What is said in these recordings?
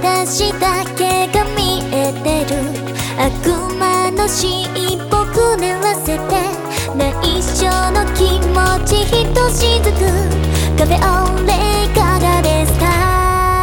私だけが見えてる悪魔の尻尾くねらせて内緒の気持ちひとしずくカフェオレいかがですか。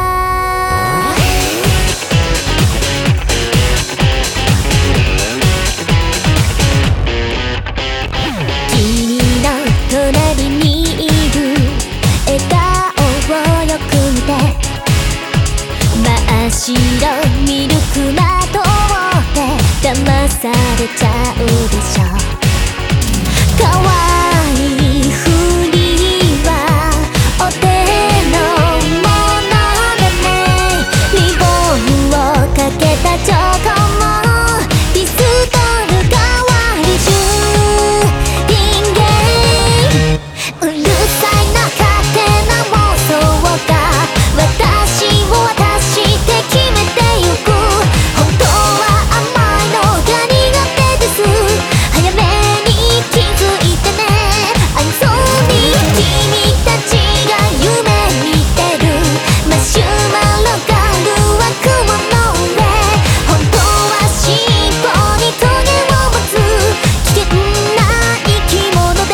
君の隣にいる笑顔をよく見て真っ白ミルクなとって騙されちゃうでしょ。可愛いふりはお手のものでね。リボンをかけたチョコもピストル代わり10人間うるさいな勝手な妄想が私を渡して決めてゆく。本当は甘いのが苦手です。早めに気づいてね。I'm sorry 君たちが夢見てるマシュマロガールは雲の上。本当は尻尾にトゲを持つ危険な生き物です。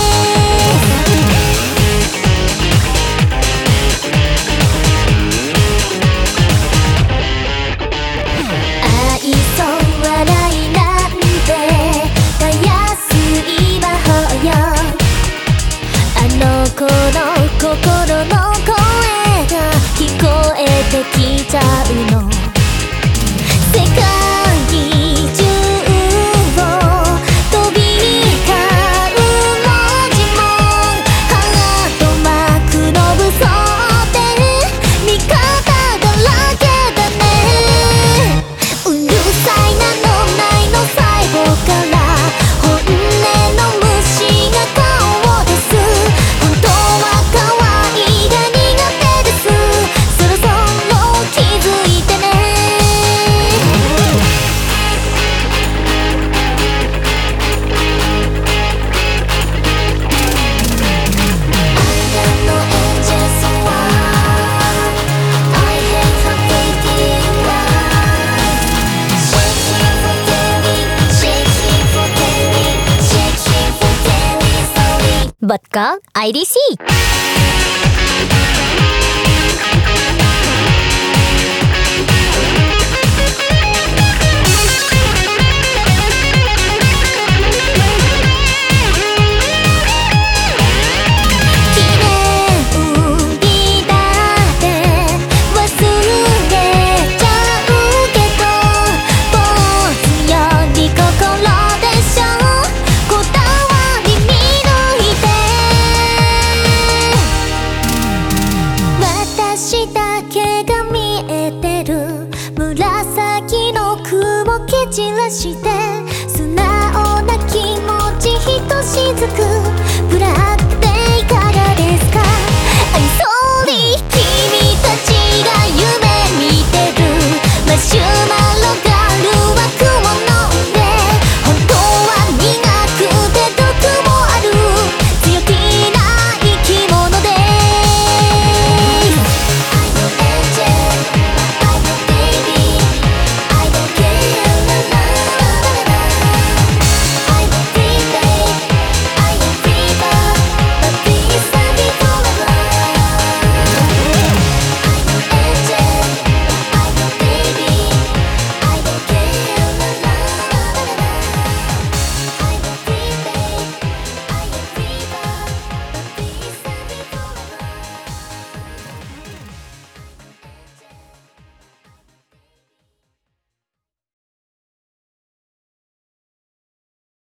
愛想笑いなんてたやすい魔法よ。あの子の心の声が聞こえてきちゃうの。世界中を飛び交う文字もハートマークの武装って味方だらけだね。うるさいなのないの細胞から本音の虫が顔を出す。本当は可愛いが苦手です。そろそろ気づいてね。Vodka IDC紫の雲蹴散らして